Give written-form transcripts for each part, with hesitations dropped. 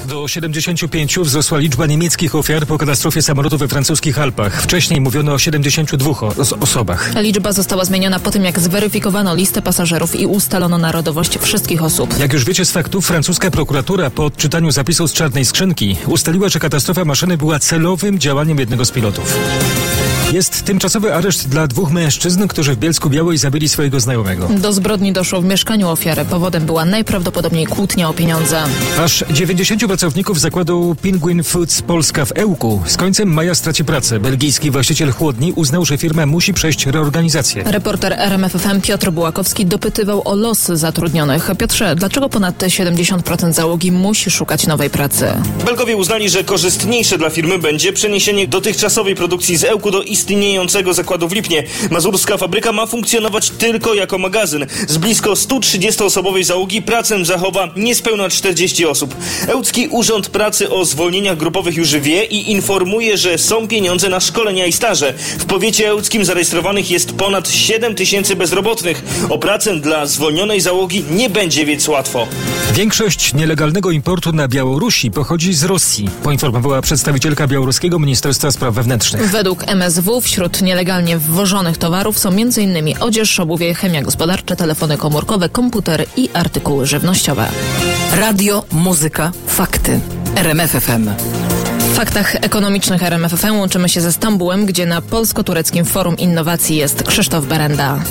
Do 75 wzrosła liczba niemieckich ofiar po katastrofie samolotu we francuskich Alpach. Wcześniej mówiono o 72 osobach. Liczba została zmieniona po tym, jak zweryfikowano listę pasażerów i ustalono narodowość wszystkich osób. Jak już wiecie z faktów, francuska prokuratura po odczytaniu zapisu z czarnej skrzynki ustaliła, że katastrofa maszyny była celowym działaniem jednego z pilotów. Jest tymczasowy areszt dla 2 mężczyzn, którzy w Bielsku-Białej zabili swojego znajomego. Do zbrodni doszło w mieszkaniu ofiary. Powodem była najprawdopodobniej kłótnia o pieniądze. Aż 90 pracowników zakładu Penguin Foods Polska w Ełku z końcem maja straci pracę. Belgijski właściciel chłodni uznał, że firma musi przejść reorganizację. Reporter RMF FM Piotr Bułakowski dopytywał o los zatrudnionych. Piotrze, dlaczego ponad 70% załogi musi szukać nowej pracy? Belgowie uznali, że korzystniejsze dla firmy będzie przeniesienie dotychczasowej produkcji z Ełku do istniejącego zakładu w Lipnie. Mazurska fabryka ma funkcjonować tylko jako magazyn. Z blisko 130-osobowej załogi pracę zachowa niespełna 40 osób. Ełcki Urząd Pracy o zwolnieniach grupowych już wie i informuje, że są pieniądze na szkolenia i staże. W powiecie ełckim zarejestrowanych jest ponad 7 000 bezrobotnych. O pracę dla zwolnionej załogi nie będzie więc łatwo. Większość nielegalnego importu na Białorusi pochodzi z Rosji, poinformowała przedstawicielka białoruskiego Ministerstwa Spraw Wewnętrznych. Według MSW wśród nielegalnie wwożonych towarów są m.in. odzież, obuwie, chemia gospodarcza, telefony komórkowe, komputery i artykuły żywnościowe. Radio, muzyka, fakty. RMF FM. W faktach ekonomicznych RMF FM łączymy się ze Stambułem, gdzie na Polsko-Tureckim Forum Innowacji jest Krzysztof Berenda.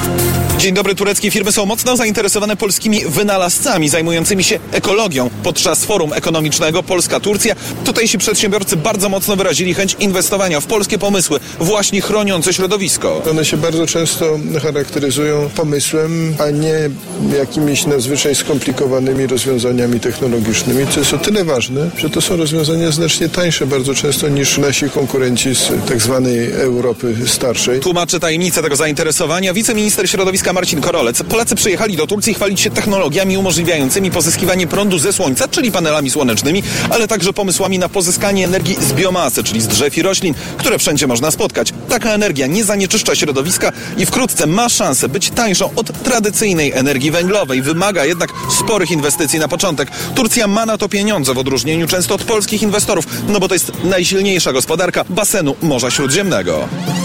Dzień dobry. Tureckie firmy są mocno zainteresowane polskimi wynalazcami zajmującymi się ekologią. Podczas forum ekonomicznego Polska-Turcja tutejsi przedsiębiorcy bardzo mocno wyrazili chęć inwestowania w polskie pomysły, właśnie chroniące środowisko. One się bardzo często charakteryzują pomysłem, a nie jakimiś nadzwyczaj skomplikowanymi rozwiązaniami technologicznymi, co jest o tyle ważne, że to są rozwiązania znacznie tańsze bardzo często niż nasi konkurenci z tak zwanej Europy starszej. Tłumaczy tajemnicę tego zainteresowania wiceminister środowiska Marcin Korolec. Polacy przyjechali do Turcji chwalić się technologiami umożliwiającymi pozyskiwanie prądu ze słońca, czyli panelami słonecznymi, ale także pomysłami na pozyskanie energii z biomasy, czyli z drzew i roślin, które wszędzie można spotkać. Taka energia nie zanieczyszcza środowiska i wkrótce ma szansę być tańszą od tradycyjnej energii węglowej. Wymaga jednak sporych inwestycji na początek. Turcja ma na to pieniądze w odróżnieniu często od polskich inwestorów, no bo to jest najsilniejsza gospodarka basenu Morza Śródziemnego.